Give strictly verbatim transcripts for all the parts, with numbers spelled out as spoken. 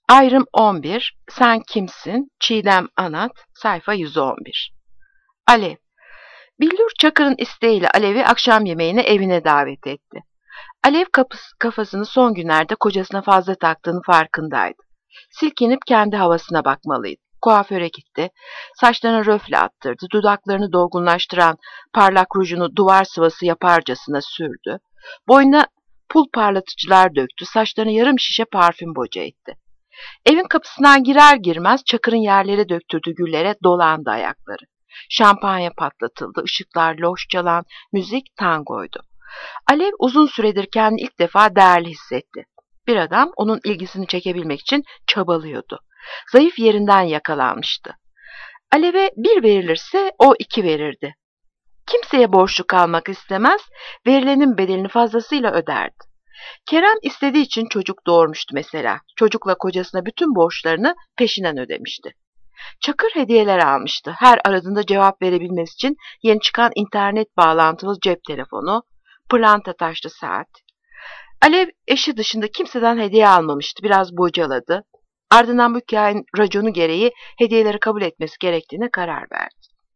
Ayrım on bir. Sen kimsin? Çiğdem Anat. Sayfa yüz on bir. Alev. Billur Çakır'ın isteğiyle Alev'i akşam yemeğine evine davet etti. Alev kapıs- kafasını son günlerde kocasına fazla taktığının farkındaydı. Silkinip kendi havasına bakmalıydı. Kuaföre gitti. Saçlarına röfle attırdı. Dudaklarını dolgunlaştıran parlak rujunu duvar sıvası yaparcasına sürdü. Boynuna pul parlatıcılar döktü. Saçlarına yarım şişe parfüm boca etti. Evin kapısından girer girmez Çakır'ın yerlere döktürdüğü güllere dolandı ayakları. Şampanya patlatıldı, ışıklar loş çalan müzik tangoydu. Alev uzun süredir kendini ilk defa değerli hissetti. Bir adam onun ilgisini çekebilmek için çabalıyordu. Zayıf yerinden yakalanmıştı. Alev'e bir verilirse o iki verirdi. Kimseye borçlu kalmak istemez, verilenin bedelini fazlasıyla öderdi. Kerem istediği için çocuk doğurmuştu mesela. Çocukla kocasına bütün borçlarını peşinen ödemişti. Çakır hediyeler almıştı. Her aradığında cevap verebilmesi için yeni çıkan internet bağlantılı cep telefonu, pırlanta taşlı saat. Alev eşi dışında kimseden hediye almamıştı. Biraz bocaladı. Ardından bu hikayenin raconu gereği hediyeleri kabul etmesi gerektiğine karar verdi.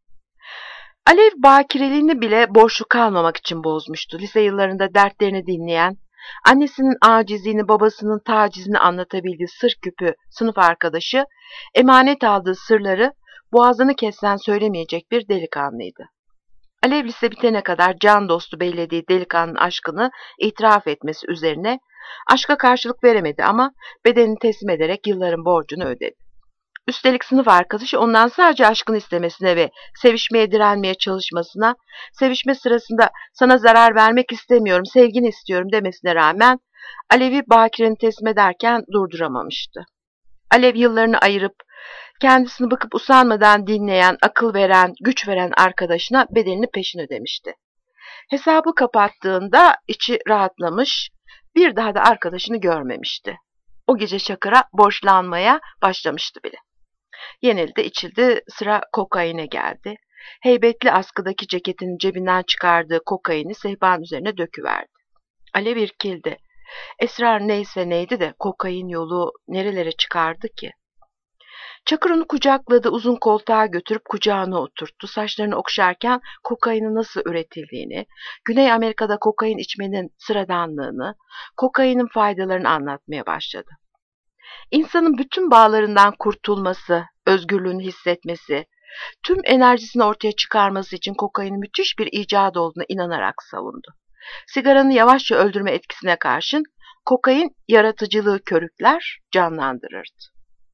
Alev bakireliğini bile borçlu kalmamak için bozmuştu. Lise yıllarında dertlerini dinleyen, annesinin acizliğini, babasının tacizini anlatabildiği sır küpü sınıf arkadaşı, emanet aldığı sırları boğazını kessen söylemeyecek bir delikanlıydı. Alev lise bitene kadar can dostu bellediği delikanlının aşkını itiraf etmesi üzerine aşka karşılık veremedi ama bedenini teslim ederek yılların borcunu ödedi. Üstelik sınıf arkadaşı ondan sadece aşkını istemesine ve sevişmeye direnmeye çalışmasına, sevişme sırasında sana zarar vermek istemiyorum, sevgini istiyorum demesine rağmen Alev'i Bakir'ini teslim ederken durduramamıştı. Alev yıllarını ayırıp kendisini bıkıp usanmadan dinleyen, akıl veren, güç veren arkadaşına bedelini peşin ödemişti. Hesabı kapattığında içi rahatlamış, bir daha da arkadaşını görmemişti. O gece Çakır'a borçlanmaya başlamıştı bile. Yenildi, içildi, sıra kokaine geldi. Heybetli askıdaki ceketinin cebinden çıkardığı kokaini sehpanın üzerine döküverdi. Alev irkildi. Esrar neyse neydi de kokain yolu nerelere çıkardı ki? Çakır onu kucakladı, uzun koltuğa götürüp kucağına oturttu. Saçlarını okşarken kokainin nasıl üretildiğini, Güney Amerika'da kokain içmenin sıradanlığını, kokainin faydalarını anlatmaya başladı. İnsanın bütün bağlarından kurtulması, özgürlüğünü hissetmesi, tüm enerjisini ortaya çıkarması için kokainin müthiş bir icat olduğuna inanarak savundu. Sigaranın yavaşça öldürme etkisine karşın kokain yaratıcılığı körükler, canlandırırdı.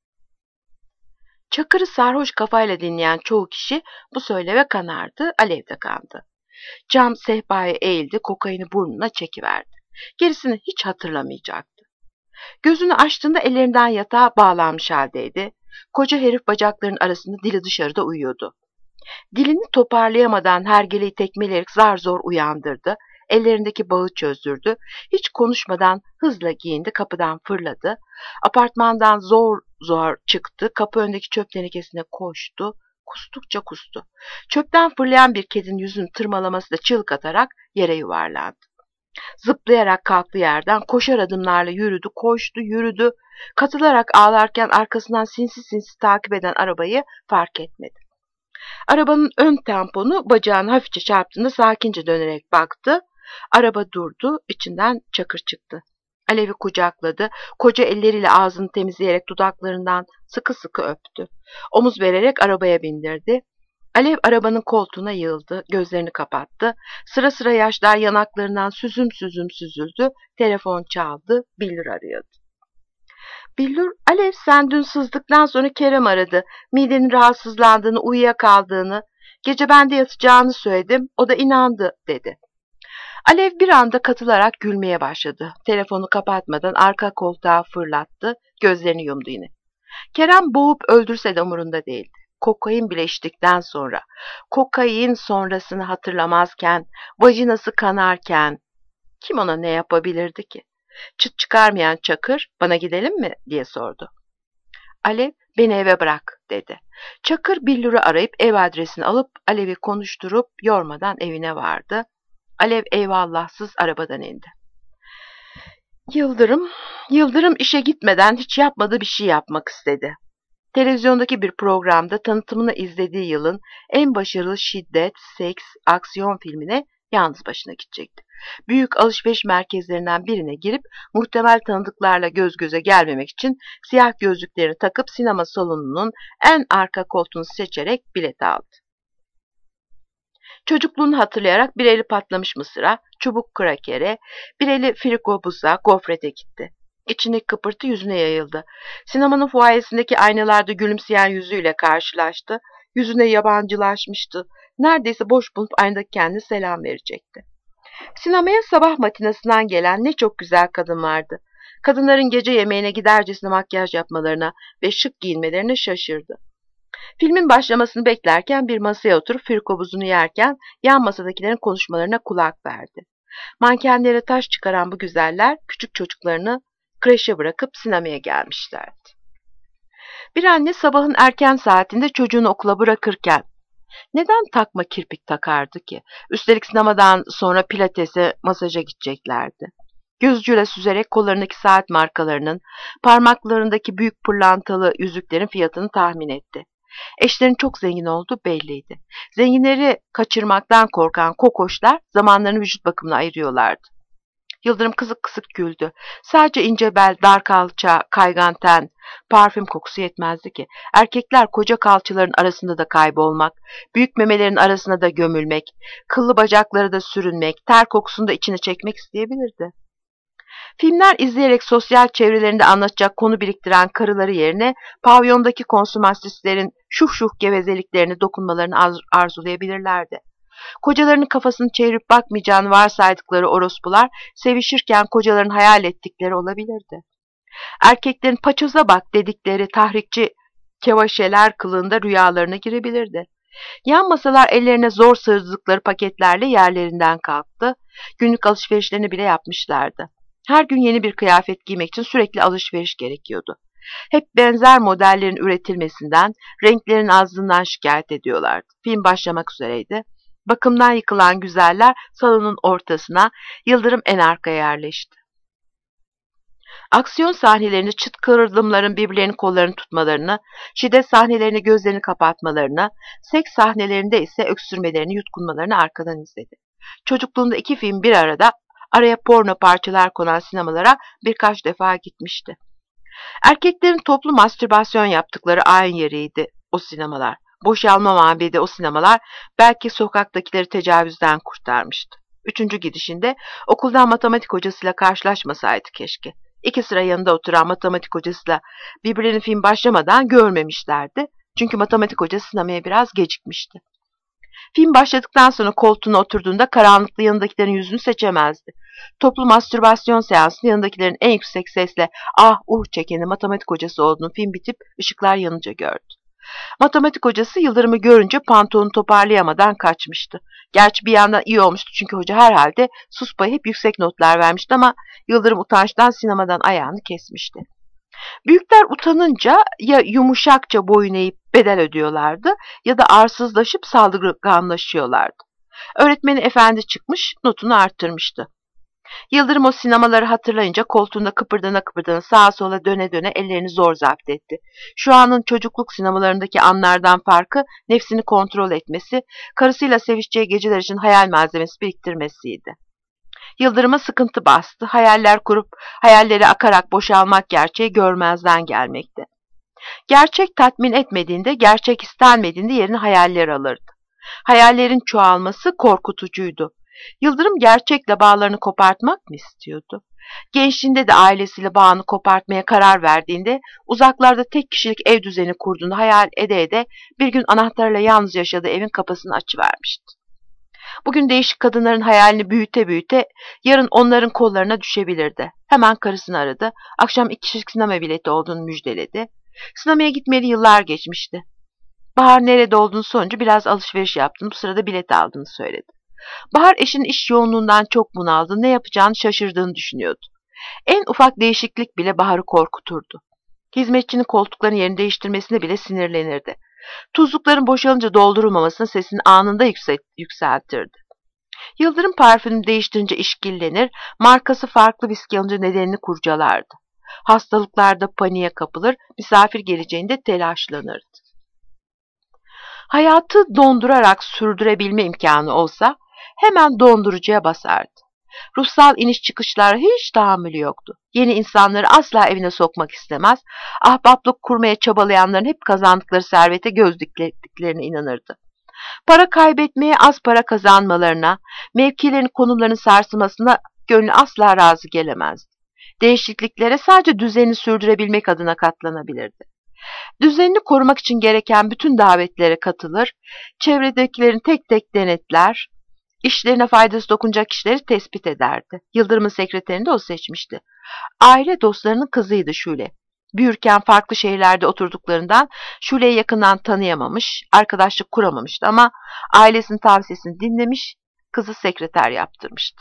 Çakır'ı sarhoş kafayla dinleyen çoğu kişi bu söyleve kanardı, Alev'de kandı. Cam sehpaya eğildi, kokaini burnuna çekiverdi. Gerisini hiç hatırlamayacaktı. Gözünü açtığında ellerinden yatağa bağlanmış haldeydi. Koca herif bacaklarının arasında dili dışarıda uyuyordu. Dilini toparlayamadan hergeleyi tekmeleyerek zar zor uyandırdı. Ellerindeki bağı çözdürdü. Hiç konuşmadan hızla giyindi, kapıdan fırladı. Apartmandan zor zor çıktı. Kapı önündeki çöp tenekesine koştu. Kustukça kustu. Çöpten fırlayan bir kedinin yüzünü tırmalaması da çığlık atarak yere yuvarlandı. Zıplayarak kalktı yerden, koşar adımlarla yürüdü, koştu, yürüdü. Katılarak ağlarken arkasından sinsi sinsi takip eden arabayı fark etmedi. Arabanın ön tamponu bacağını hafifçe çarptığında sakince dönerek baktı. Araba durdu, içinden Çakır çıktı. Alev'i kucakladı, koca elleriyle ağzını temizleyerek dudaklarından sıkı sıkı öptü. Omuz vererek arabaya bindirdi. Alev arabanın koltuğuna yığıldı, gözlerini kapattı. Sıra sıra yaşlar yanaklarından süzüm süzüm süzüldü. Telefon çaldı, Billur arıyordu. Billur, Alev sen dün sızdıktan sonra Kerem aradı. Midenin rahatsızlandığını, uyuyakaldığını, gece bende yatacağını söyledim, o da inandı dedi. Alev bir anda katılarak gülmeye başladı. Telefonu kapatmadan arka koltuğa fırlattı, gözlerini yumdu yine. Kerem boğup öldürse de umurunda değildi. Kokain bile içtikten sonra, kokain sonrasını hatırlamazken, vajinası kanarken kim ona ne yapabilirdi ki? Çıt çıkarmayan Çakır, bana gidelim mi diye sordu. Alev, beni eve bırak dedi. Çakır Billur'u arayıp ev adresini alıp Alev'i konuşturup yormadan evine vardı. Alev eyvallahsız arabadan indi. Yıldırım, Yıldırım işe gitmeden hiç yapmadığı bir şey yapmak istedi. Televizyondaki bir programda tanıtımını izlediği yılın en başarılı şiddet, seks, aksiyon filmine yalnız başına gidecekti. Büyük alışveriş merkezlerinden birine girip muhtemel tanıdıklarla göz göze gelmemek için siyah gözlüklerini takıp sinema salonunun en arka koltuğunu seçerek bilet aldı. Çocukluğunu hatırlayarak bir eli patlamış mısıra, çubuk krakere, bir eli frikobuza, gofrete gitti. İçindeki kıpırtı yüzüne yayıldı. Sinemanın fuayesindeki aynalarda gülümseyen yüzüyle karşılaştı. Yüzüne yabancılaşmıştı. Neredeyse boş bulup aynadaki kendine selam verecekti. Sinemaya sabah matinasından gelen ne çok güzel kadın vardı. Kadınların gece yemeğine gidercesine makyaj yapmalarına ve şık giyinmelerine şaşırdı. Filmin başlamasını beklerken bir masaya oturup firkobuzunu yerken yan masadakilerin konuşmalarına kulak verdi. Mankenlere taş çıkaran bu güzeller küçük çocuklarını kreşe bırakıp sinemaya gelmişlerdi. Bir anne sabahın erken saatinde çocuğunu okula bırakırken neden takma kirpik takardı ki? Üstelik sinemadan sonra pilatese, masaja gideceklerdi. Gözcüyle süzerek kollarındaki saat markalarının, parmaklarındaki büyük pırlantalı yüzüklerin fiyatını tahmin etti. Eşlerin çok zengin olduğu belliydi. Zenginleri kaçırmaktan korkan kokoşlar zamanlarını vücut bakımına ayırıyorlardı. Yıldırım kısık kısık güldü. Sadece ince bel, dar kalça, kaygan ten, parfüm kokusu yetmezdi ki. Erkekler koca kalçaların arasında da kaybolmak, büyük memelerin arasına da gömülmek, kıllı bacakları da sürünmek, ter kokusunu da içine çekmek isteyebilirdi. Filmler izleyerek sosyal çevrelerinde anlatacak konu biriktiren karıları yerine pavyondaki konsumatristlerin şuh şuh gevezeliklerini dokunmalarını arzulayabilirlerdi. Kocalarının kafasını çevirip bakmayacağını varsaydıkları orospular sevişirken kocaların hayal ettikleri olabilirdi. Erkeklerin paçoza bak dedikleri tahrikçi kevaşeler kılığında rüyalarına girebilirdi. Yan masalar ellerine zor sığdırdıkları paketlerle yerlerinden kalktı. Günlük alışverişlerini bile yapmışlardı. Her gün yeni bir kıyafet giymek için sürekli alışveriş gerekiyordu. Hep benzer modellerin üretilmesinden, renklerin azlığından şikayet ediyorlardı. Film başlamak üzereydi. Bakımdan yıkılan güzeller salonun ortasına, Yıldırım en arkaya yerleşti. Aksiyon sahnelerinde çıt kırıldımların birbirlerinin kollarını tutmalarını, şiddet sahnelerinde gözlerini kapatmalarını, seks sahnelerinde ise öksürmelerini, yutkunmalarını arkadan izledi. Çocukluğunda iki film bir arada, araya porno parçalar konan sinemalara birkaç defa gitmişti. Erkeklerin toplu mastürbasyon yaptıkları ayin yeriydi o sinemalar. Boşalma mabedi o sinemalar belki sokaktakileri tecavüzden kurtarmıştı. Üçüncü gidişinde okuldan matematik hocasıyla karşılaşmasaydı keşke. İki sıra yanında oturan matematik hocasıyla birbirlerini film başlamadan görmemişlerdi. Çünkü matematik hocası sinemaya biraz gecikmişti. Film başladıktan sonra koltuğuna oturduğunda karanlıkta yanındakilerin yüzünü seçemezdi. Toplu mastürbasyon seansında yanındakilerin en yüksek sesle ah uh çekeni matematik hocası olduğunu film bitip ışıklar yanınca gördü. Matematik hocası Yıldırım'ı görünce pantolonu toparlayamadan kaçmıştı. Gerçi bir yandan iyi olmuştu çünkü hoca herhalde sus payı hep yüksek notlar vermişti ama Yıldırım utançtan sinemadan ayağını kesmişti. Büyükler utanınca ya yumuşakça boyun eğip bedel ödüyorlardı ya da arsızlaşıp saldırganlaşıyorlardı. Öğretmeni efendi çıkmış, notunu arttırmıştı. Yıldırım o sinemaları hatırlayınca koltuğunda kıpırdana kıpırdana sağa sola döne döne ellerini zor zapt etti. Şu anın çocukluk sinemalarındaki anlardan farkı nefsini kontrol etmesi, karısıyla sevişeceği geceler için hayal malzemesi biriktirmesiydi. Yıldırım'a sıkıntı bastı, hayaller kurup hayalleri akarak boşalmak gerçeği görmezden gelmekte. Gerçek tatmin etmediğinde, gerçek istenmediğinde yerini hayaller alırdı. Hayallerin çoğalması korkutucuydu. Yıldırım gerçekle bağlarını kopartmak mı istiyordu? Gençliğinde de ailesiyle bağını kopartmaya karar verdiğinde, uzaklarda tek kişilik ev düzeni kurduğunu hayal ede ede bir gün anahtarla yalnız yaşadığı evin kapısını açıvermişti. Bugün değişik kadınların hayalini büyüte büyüte yarın onların kollarına düşebilirdi. Hemen karısını aradı. Akşam iki kişilik sinema bileti olduğunu müjdeledi. Sinemaya gitmeyeli yıllar geçmişti. Bahar nerede olduğunu sorunca biraz alışveriş yaptığını, bu sırada bilet aldığını söyledi. Bahar eşinin iş yoğunluğundan çok bunaldı, ne yapacağını şaşırdığını düşünüyordu. En ufak değişiklik bile Bahar'ı korkuturdu. Hizmetçinin koltukların yerini değiştirmesine bile sinirlenirdi. Tuzlukların boşalınca doldurulmamasına sesini anında yükseltirdi. Yıldırım parfüm değiştirince işkillenir, markası farklı viski alınca nedenini kurcalardı. Hastalıklarda paniğe kapılır, misafir geleceğinde telaşlanırdı. Hayatı dondurarak sürdürebilme imkanı olsa hemen dondurucuya basardı. Ruhsal iniş çıkışlara hiç tahammülü yoktu. Yeni insanları asla evine sokmak istemez, ahbaplık kurmaya çabalayanların hep kazandıkları servete göz diktiklerine inanırdı. Para kaybetmeye, az para kazanmalarına, mevkilerin konumlarının sarsılmasına gönlü asla razı gelemezdi. Değişikliklere sadece düzenini sürdürebilmek adına katlanabilirdi. Düzenini korumak için gereken bütün davetlere katılır, çevredekilerin tek tek denetler, işlerine faydası dokunacak kişileri tespit ederdi. Yıldırım'ın sekreterini de o seçmişti. Aile dostlarının kızıydı Şule. Büyürken farklı şehirlerde oturduklarından Şule'yi yakından tanıyamamış, arkadaşlık kuramamıştı ama ailesinin tavsiyesini dinlemiş, kızı sekreter yaptırmıştı.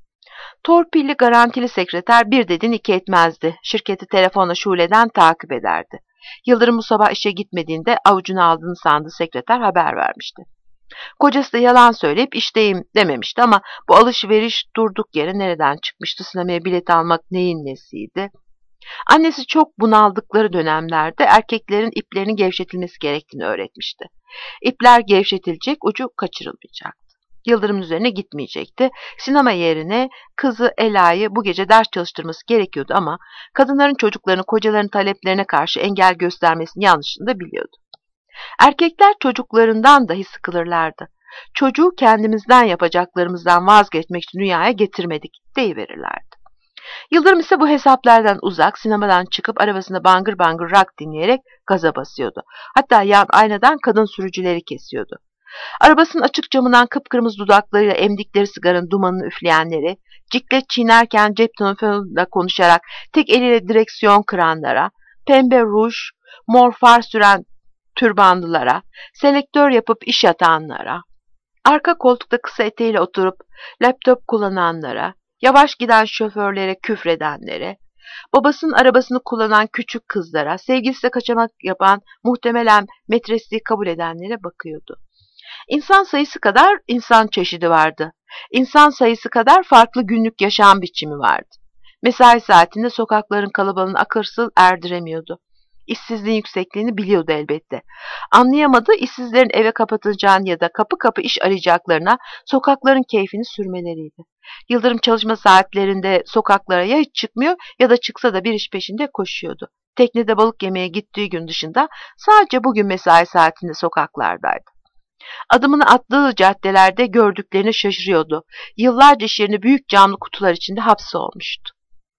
Torpilli garantili sekreter bir dedin iki etmezdi. Şirketi telefonla Şule'den takip ederdi. Yıldırım bu sabah işe gitmediğinde avucuna aldığını sandığı sekreter haber vermişti. Kocası da yalan söyleyip işteyim dememişti ama bu alışveriş durduk yere nereden çıkmıştı? Sinemaya bilet almak neyin nesiydi? Annesi çok bunaldıkları dönemlerde erkeklerin iplerinin gevşetilmesi gerektiğini öğretmişti. İpler gevşetilecek, ucu kaçırılmayacaktı. Yıldırım'ın üzerine gitmeyecekti. Sinema yerine kızı Ela'yı bu gece ders çalıştırması gerekiyordu ama kadınların çocuklarını kocalarının taleplerine karşı engel göstermesini yanlışını da biliyordu. Erkekler çocuklarından dahi sıkılırlardı. Çocuğu kendimizden yapacaklarımızdan vazgeçmek için dünyaya getirmedik deyiverirlerdi. Yıldırım ise bu hesaplardan uzak, sinemadan çıkıp arabasında bangır bangır rock dinleyerek gaza basıyordu. Hatta yan aynadan kadın sürücüleri kesiyordu. Arabasının açık camından kıpkırmızı dudaklarıyla emdikleri sigaranın dumanını üfleyenleri, ciklet çiğnerken cep telefonuyla konuşarak tek eliyle direksiyon kıranlara, pembe ruj, mor far süren türbanlılara, selektör yapıp iş yatanlara, arka koltukta kısa eteğiyle oturup laptop kullananlara, yavaş giden şoförlere küfredenlere, babasının arabasını kullanan küçük kızlara, sevgilisiyle kaçamak yapan muhtemelen metresliği kabul edenlere bakıyordu. İnsan sayısı kadar insan çeşidi vardı. İnsan sayısı kadar farklı günlük yaşam biçimi vardı. Mesai saatinde sokakların kalabalığını akırsız erdiremiyordu. İşsizliğin yüksekliğini biliyordu elbette. Anlayamadığı işsizlerin eve kapatılacağını ya da kapı kapı iş arayacaklarına sokakların keyfini sürmeleriydi. Yıldırım çalışma saatlerinde sokaklara ya hiç çıkmıyor ya da çıksa da bir iş peşinde koşuyordu. Teknede balık yemeye gittiği gün dışında sadece bugün mesai saatinde sokaklardaydı. Adımını attığı caddelerde gördüklerini şaşırıyordu. Yıllarca iş yerine büyük camlı kutular içinde hapsolmuştu.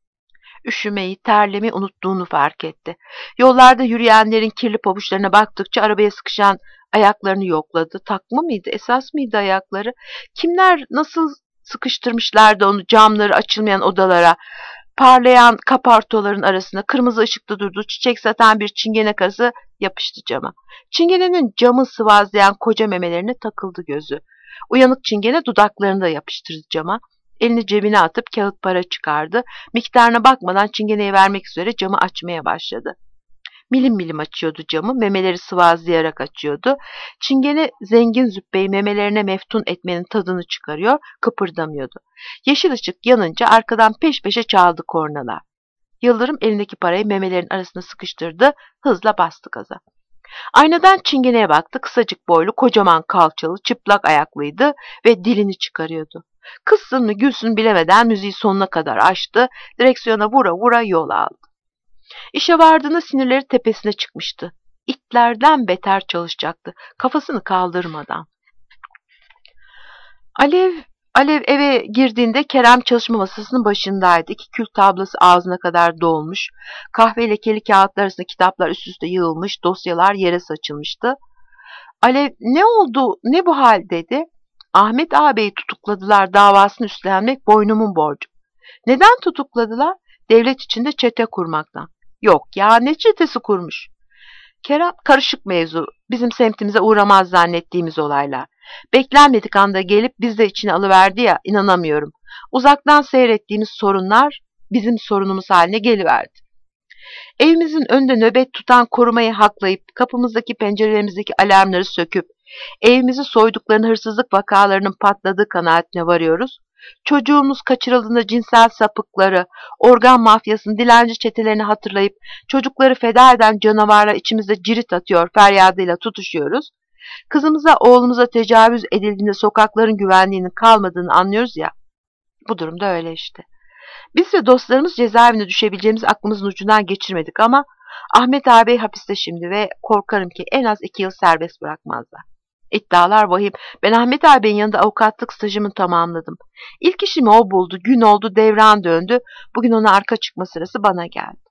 Üşümeyi, terlemeyi unuttuğunu fark etti. Yollarda yürüyenlerin kirli pabuçlarına baktıkça arabaya sıkışan ayaklarını yokladı. Takma mıydı, esas mıydı ayakları? Kimler nasıl sıkıştırmışlardı onu camları açılmayan odalara, parlayan kapartoların arasına, kırmızı ışıkta durduğu çiçek satan bir çingene karısı yapıştı cama. Çingenenin camı sıvazlayan koca memelerine takıldı gözü. Uyanık çingene dudaklarını da yapıştırdı cama. Elini cebine atıp kağıt para çıkardı. Miktarına bakmadan çingeneye vermek üzere camı açmaya başladı. Milim milim açıyordu camı, memeleri sıvazlayarak açıyordu. Çingene zengin zübbeyi memelerine meftun etmenin tadını çıkarıyor, kıpırdamıyordu. Yeşil ışık yanınca arkadan peş peşe çaldı kornalar. Yıldırım elindeki parayı memelerin arasına sıkıştırdı, hızla bastı gaza. Aynadan çingeneye baktı, kısacık boylu, kocaman kalçalı, çıplak ayaklıydı ve dilini çıkarıyordu. Kızsın mı gülsün bilemeden müziği sonuna kadar açtı, direksiyona vura vura yol aldı. İşe vardığında sinirleri tepesine çıkmıştı. İtlerden beter çalışacaktı, kafasını kaldırmadan. Alev, Alev eve girdiğinde Kerem çalışma masasının başındaydı. İki kül tablası ağzına kadar dolmuş, kahve lekeli kağıtlar arasında kitaplar üst üste yığılmış, dosyalar yere saçılmıştı. Alev, ne oldu, ne bu hal dedi. Ahmet ağabeyi tutukladılar, davasını üstlenmek boynumun borcu. Neden tutukladılar? Devlet içinde çete kurmaktan. Yok ya, ne çetesi kurmuş? Kerem, karışık mevzu, bizim semtimize uğramaz zannettiğimiz olaylar. Beklenmedik anda gelip biz de içine alıverdi ya, inanamıyorum. Uzaktan seyrettiğimiz sorunlar bizim sorunumuz haline geliverdi. Evimizin önünde nöbet tutan korumayı haklayıp kapımızdaki pencerelerimizdeki alarmları söküp Evimizi soyduklarını, hırsızlık vakalarının patladığı kanaatine varıyoruz. Çocuğumuz kaçırıldığında cinsel sapıkları, organ mafyasını, dilenci çetelerini hatırlayıp çocukları feda eden canavarlar içimizde cirit atıyor, feryadıyla tutuşuyoruz. Kızımıza, oğlumuza tecavüz edildiğinde sokakların güvenliğinin kalmadığını anlıyoruz ya. Bu durumda öyle işte. Biz ve dostlarımız cezaevine düşebileceğimiz aklımızın ucundan geçirmedik ama Ahmet ağabey hapiste şimdi ve korkarım ki en az iki yıl serbest bırakmazlar. İddialar vahim. Ben Ahmet ağabeyin yanında avukatlık stajımı tamamladım. İlk işimi o buldu. Gün oldu, devran döndü. Bugün ona arka çıkma sırası bana geldi.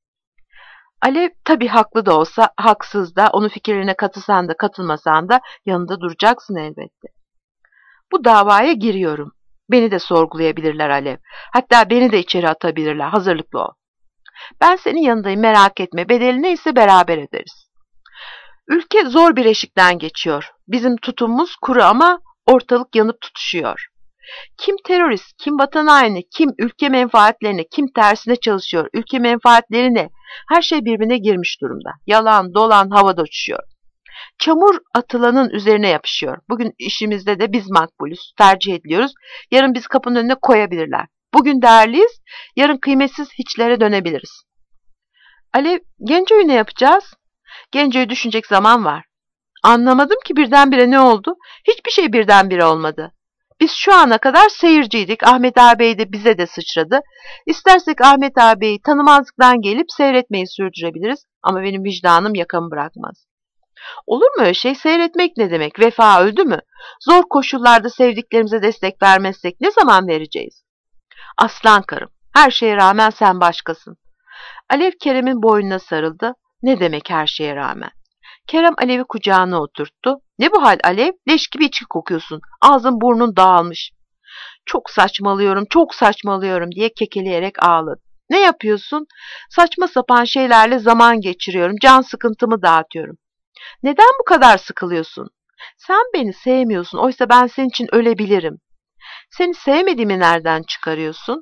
Alev tabii haklı da olsa, haksız da, onun fikirlerine katılsan da katılmasan da yanında duracaksın elbette. Bu davaya giriyorum. Beni de sorgulayabilirler Alev. Hatta beni de içeri atabilirler. Hazırlıklı ol. Ben senin yanındayım, merak etme. Bedeli neyse beraber ederiz. Ülke zor bir eşikten geçiyor. Bizim tutumumuz kuru ama ortalık yanıp tutuşuyor. Kim terörist, kim vatan haini, kim ülke menfaatlerine, kim tersine çalışıyor, ülke menfaatlerine, her şey birbirine girmiş durumda. Yalan, dolan havada uçuşuyor. Çamur atılanın üzerine yapışıyor. Bugün işimizde de biz makbulüz, tercih ediliyoruz. Yarın biz kapının önüne koyabilirler. Bugün değerliyiz, yarın kıymetsiz hiçlere dönebiliriz. Alev, Genco'yu ne yapacağız? Genco'yu düşünecek zaman var. Anlamadım ki birdenbire ne oldu? Hiçbir şey birdenbire olmadı. Biz şu ana kadar seyirciydik. Ahmet ağabey de bize de sıçradı. İstersek Ahmet ağabeyi tanımazlıktan gelip seyretmeyi sürdürebiliriz. Ama benim vicdanım yakamı bırakmaz. Olur mu öyle şey? Seyretmek ne demek? Vefa öldü mü? Zor koşullarda sevdiklerimize destek vermezsek ne zaman vereceğiz? Aslan karım, her şeye rağmen sen başkasın. Alev Kerem'in boynuna sarıldı. Ne demek her şeye rağmen? Kerem Alev'i kucağına oturttu. Ne bu hal Alev? Leş gibi içki kokuyorsun. Ağzın burnun dağılmış. Çok saçmalıyorum, çok saçmalıyorum diye kekeleyerek ağladı. Ne yapıyorsun? Saçma sapan şeylerle zaman geçiriyorum. Can sıkıntımı dağıtıyorum. Neden bu kadar sıkılıyorsun? Sen beni sevmiyorsun. Oysa ben senin için ölebilirim. Seni sevmediğimi nereden çıkarıyorsun?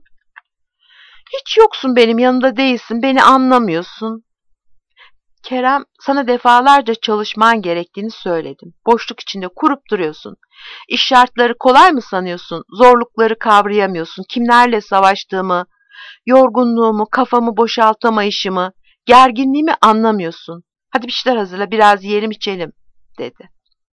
Hiç yoksun benim yanımda değilsin. Beni anlamıyorsun. Kerem, sana defalarca çalışman gerektiğini söyledim. Boşluk içinde kurup duruyorsun. İş şartları kolay mı sanıyorsun? Zorlukları kavrayamıyorsun. Kimlerle savaştığımı, yorgunluğumu, kafamı boşaltamayışımı, gerginliğimi anlamıyorsun. Hadi bir şeyler hazırla, biraz yiyelim içelim, dedi.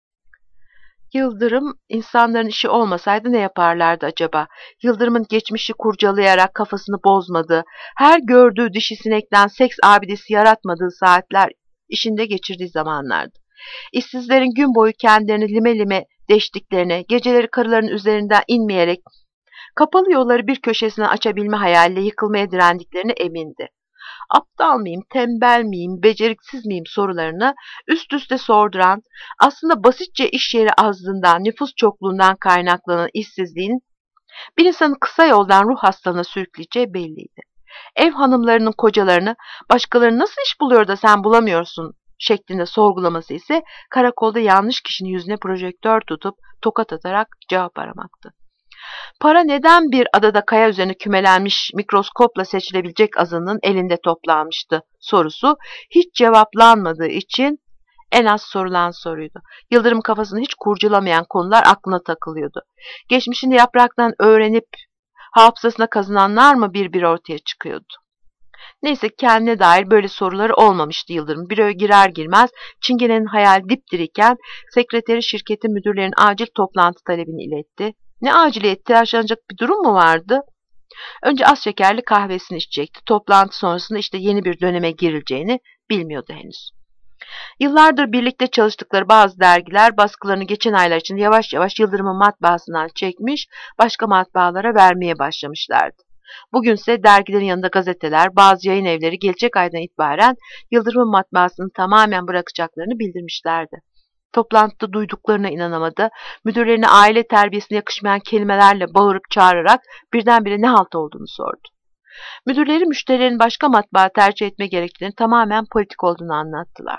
Yıldırım, insanların işi olmasaydı ne yaparlardı acaba? Yıldırım'ın geçmişi kurcalayarak kafasını bozmadığı, her gördüğü dişi sinekten seks abidesi yaratmadığı saatler işinde geçirdiği zamanlardı. İşsizlerin gün boyu kendilerini lime lime deştiklerine, geceleri karıların üzerinden inmeyerek kapalı yolları bir köşesine açabilme hayaliyle yıkılmaya direndiklerine emindi. Aptal mıyım, tembel miyim, beceriksiz miyim sorularını üst üste sorduran, aslında basitçe iş yeri azlığından, nüfus çokluğundan kaynaklanan işsizliğin bir insanı kısa yoldan ruh hastalığına sürükleyeceği belliydi. Ev hanımlarının kocalarını başkaları nasıl iş buluyor da sen bulamıyorsun şeklinde sorgulaması ise karakolda yanlış kişinin yüzüne projektör tutup tokat atarak cevap aramaktı. Para neden bir adada kaya üzerine kümelenmiş mikroskopla seçilebilecek azınlığın elinde toplanmıştı sorusu hiç cevaplanmadığı için en az sorulan soruydu. Yıldırım kafasını hiç kurcalamayan konular aklına takılıyordu. Geçmişini yapraktan öğrenip hafızasına kazınanlar mı bir bir ortaya çıkıyordu. Neyse kendine dair böyle soruları olmamıştı Yıldırım. Büroya girer girmez Çingene'nin hayal dipdiriyken sekreteri şirketin müdürlerinin acil toplantı talebini iletti. Ne aciliyet, telaşlanacak bir durum mu vardı? Önce az şekerli kahvesini içecekti. Toplantı sonrasında işte yeni bir döneme girileceğini bilmiyordu henüz. Yıllardır birlikte çalıştıkları bazı dergiler baskılarını geçen aylar içinde yavaş yavaş Yıldırım'ın matbaasından çekmiş, başka matbaalara vermeye başlamışlardı. Bugünse dergilerin yanında gazeteler, bazı yayın evleri gelecek aydan itibaren Yıldırım'ın matbaasını tamamen bırakacaklarını bildirmişlerdi. Toplantıda duyduklarına inanamadı. Müdürlerine aile terbiyesine yakışmayan kelimelerle bağırıp çağırarak birdenbire ne halt olduğunu sordu. Müdürleri müşterilerin başka matbaa tercih etme gerektiğini tamamen politik olduğunu anlattılar.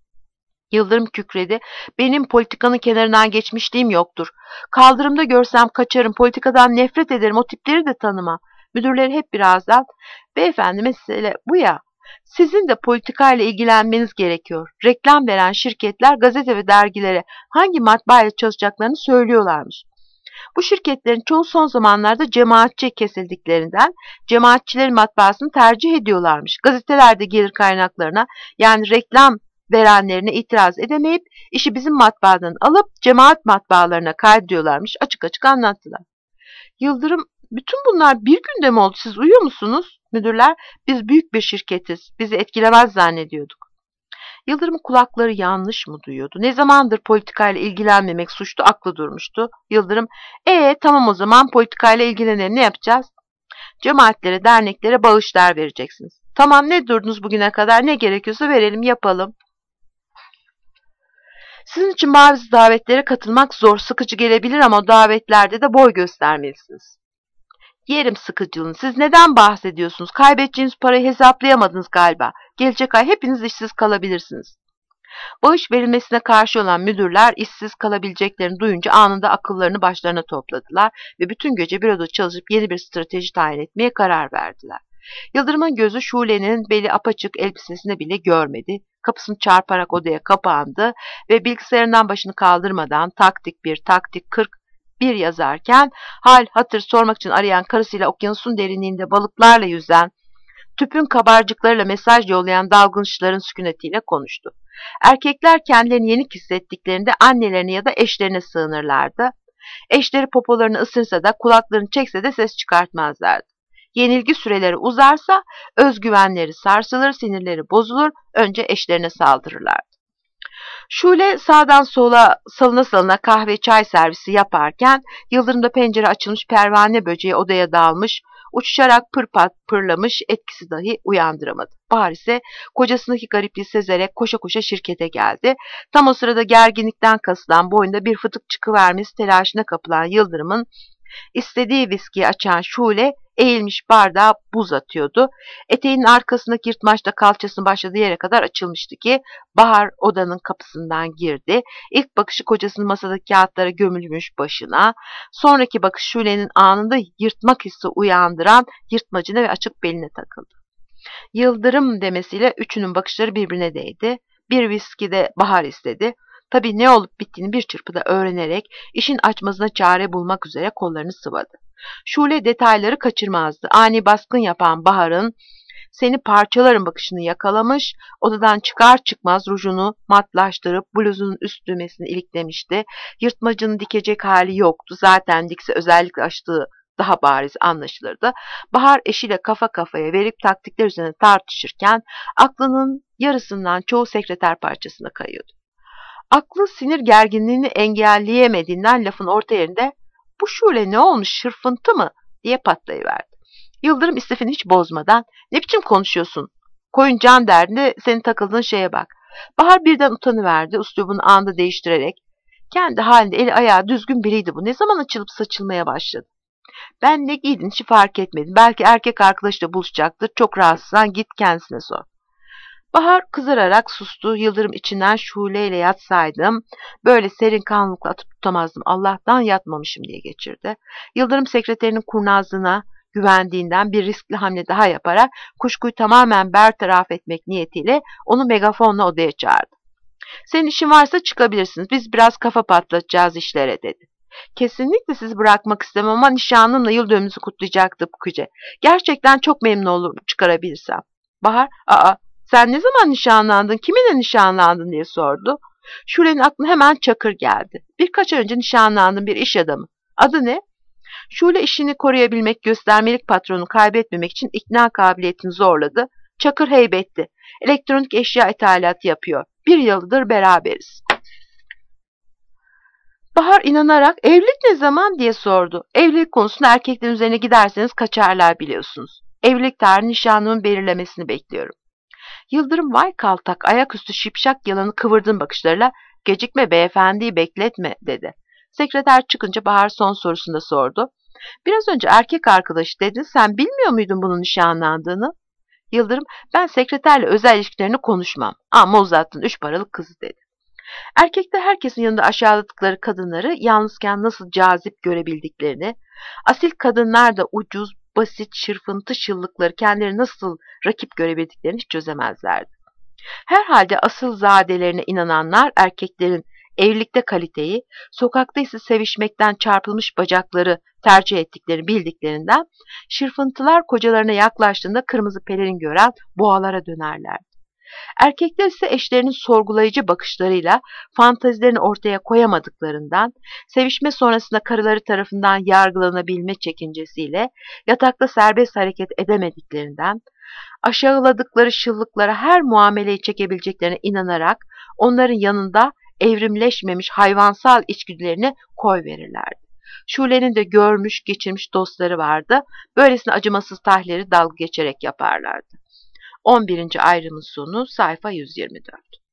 Yıldırım kükredi. Benim politikanın kenarından geçmişliğim yoktur. Kaldırımda görsem kaçarım, politikadan nefret ederim, o tipleri de tanımam. Müdürleri hep birazdan, beyefendi mesele bu ya. Sizin de politikayla ilgilenmeniz gerekiyor. Reklam veren şirketler gazete ve dergilere hangi matbaayla çalışacaklarını söylüyorlarmış. Bu şirketlerin çoğu son zamanlarda cemaatçi kesildiklerinden cemaatçilerin matbaasını tercih ediyorlarmış. Gazeteler de gelir kaynaklarına, yani reklam verenlerine itiraz edemeyip işi bizim matbaadan alıp cemaat matbaalarına kaydediyorlarmış. Açık açık anlattılar. Yıldırım, bütün bunlar bir günde mi oldu? Siz uyuyor musunuz? Müdürler, biz büyük bir şirketiz. Bizi etkilemez zannediyorduk. Yıldırım'ın kulakları yanlış mı duyuyordu? Ne zamandır politikayla ilgilenmemek suçtu, aklı durmuştu. Yıldırım, ee tamam o zaman politikayla ilgilenelim, ne yapacağız? Cemaatlere, derneklere bağışlar vereceksiniz. Tamam, ne durdunuz bugüne kadar, ne gerekiyorsa verelim, yapalım. Sizin için bazı davetlere katılmak zor, sıkıcı gelebilir ama o davetlerde de boy göstermelisiniz. Yerim sıkıcılığını. Siz neden bahsediyorsunuz? Kaybedeceğiniz parayı hesaplayamadınız galiba. Gelecek ay hepiniz işsiz kalabilirsiniz. Bağış verilmesine karşı olan müdürler işsiz kalabileceklerini duyunca anında akıllarını başlarına topladılar ve bütün gece bir odada çalışıp yeni bir strateji tayin etmeye karar verdiler. Yıldırım'ın gözü Şule'nin beli apaçık elbisesine bile görmedi. Kapısını çarparak odaya kapandı ve bilgisayarından başını kaldırmadan taktik bir, taktik kırk bir yazarken hal hatır sormak için arayan karısıyla okyanusun derinliğinde balıklarla yüzen, tüpün kabarcıklarıyla mesaj yollayan dalgınçların sükunetiyle konuştu. Erkekler kendilerini yenik hissettiklerinde annelerine ya da eşlerine sığınırlardı. Eşleri popolarını ısırsa da kulaklarını çekse de ses çıkartmazlardı. Yenilgi süreleri uzarsa özgüvenleri sarsılır, sinirleri bozulur, önce eşlerine saldırırlardı. Şule sağdan sola salına salına kahve çay servisi yaparken Yıldırım'da pencere açılmış pervane böceği odaya dalmış, uçuşarak pırpat pırlamış, etkisi dahi uyandıramadı. Bahar ise kocasındaki garipliği sezerek koşa koşa şirkete geldi. Tam o sırada gerginlikten kasılan boynunda bir fıtık çıkıvermesi telaşına kapılan Yıldırım'ın istediği viskiyi açan Şule eğilmiş bardağa buz atıyordu. Eteğinin arkasındaki yırtmaçta kalçasının başladığı yere kadar açılmıştı ki Bahar odanın kapısından girdi. İlk bakışı kocasının masadaki kağıtlara gömülmüş başına, sonraki bakış Şule'nin anında yırtmak hissi uyandıran yırtmacına ve açık beline takıldı. Yıldırım demesiyle üçünün bakışları birbirine değdi. Bir viski de Bahar istedi. Tabii ne olup bittiğini bir çırpıda öğrenerek işin açmazına çare bulmak üzere kollarını sıvadı. Şule detayları kaçırmazdı. Ani baskın yapan Bahar'ın seni parçalarım bakışını yakalamış, odadan çıkar çıkmaz rujunu matlaştırıp bluzunun üst düğmesini iliklemişti. Yırtmacının dikecek hali yoktu. Zaten dikse özellikle açtığı daha bariz anlaşılırdı. Bahar eşiyle kafa kafaya verip taktikler üzerine tartışırken aklının yarısından çoğu sekreter parçasına kayıyordu. Aklı sinir gerginliğini engelleyemediğinden lafın orta yerinde "Bu Şule ne olmuş, şırfıntı mı?" diye patlayıverdi. Yıldırım istifini hiç bozmadan "Ne biçim konuşuyorsun? Koyun can derdinde senin takıldığın şeye bak." Bahar birden utanıverdi, üslubunu anında değiştirerek. Kendi halinde eli ayağı düzgün biriydi bu. Ne zaman açılıp saçılmaya başladı? "Ben ne giydin hiç fark etmedim. Belki erkek arkadaşla buluşacaktır. Çok rahatsızsan git kendisine sor." Bahar kızararak sustu. Yıldırım içinden Şule ile yatsaydım böyle serin kanlılıkla atıp tutamazdım. Allah'tan yatmamışım diye geçirdi. Yıldırım sekreterinin kurnazlığına güvendiğinden bir riskli hamle daha yaparak kuşkuyu tamamen bertaraf etmek niyetiyle onu megafonla odaya çağırdı. "Senin işin varsa çıkabilirsiniz. Biz biraz kafa patlatacağız işlere," dedi. "Kesinlikle sizi bırakmak istemem ama nişanlımla yıl dönümümüzü kutlayacaktı bu gece. Gerçekten çok memnun olurum çıkarabilirsem." Bahar, "Aa, sen ne zaman nişanlandın, kiminle nişanlandın?" diye sordu. Şule'nin aklına hemen Çakır geldi. Birkaç ay önce nişanlandığım bir iş adamı. Adı ne? Şule işini koruyabilmek, göstermelik patronu kaybetmemek için ikna kabiliyetini zorladı. Çakır heybetti. Elektronik eşya ithalatı yapıyor. Bir yıldır beraberiz. Bahar inanarak "Evlilik ne zaman?" diye sordu. "Evlilik konusunda erkeklerin üzerine giderseniz kaçarlar biliyorsunuz. Evlilik tarihi nişanlımın belirlemesini bekliyorum." Yıldırım "Vay kaltak, ayaküstü şipşak yalanı kıvırdın bakışlarıyla, gecikme beyefendiyi bekletme," dedi. Sekreter çıkınca Bahar son sorusunu da sordu. "Biraz önce erkek arkadaşı dedin, sen bilmiyor muydun bunun nişanlandığını?" Yıldırım "Ben sekreterle özel ilişkilerini konuşmam ama uzattın üç paralık kızı," dedi. Erkekler herkesin yanında aşağıladıkları kadınları yalnızken nasıl cazip görebildiklerini, asil kadınlar da ucuz, basit, şırfıntı şıllıkları kendileri nasıl rakip görebildiklerini hiç çözemezlerdi. Herhalde asıl zadelerine inananlar erkeklerin evlilikte kaliteyi, sokakta ise sevişmekten çarpılmış bacakları tercih ettiklerini bildiklerinden şırfıntılar kocalarına yaklaştığında kırmızı pelerin gören boğalara dönerler. Erkekler ise eşlerinin sorgulayıcı bakışlarıyla fantazilerini ortaya koyamadıklarından, sevişme sonrasında karıları tarafından yargılanabilme çekincesiyle yatakta serbest hareket edemediklerinden, aşağıladıkları şıllıklara her muameleyi çekebileceklerine inanarak onların yanında evrimleşmemiş hayvansal içgüdülerini koyverirlerdi. Şule'nin de görmüş geçirmiş dostları vardı. Böylesine acımasız tahlilleri dalga geçerek yaparlardı. on birinci ayrımın sonu sayfa yüz yirmi dört.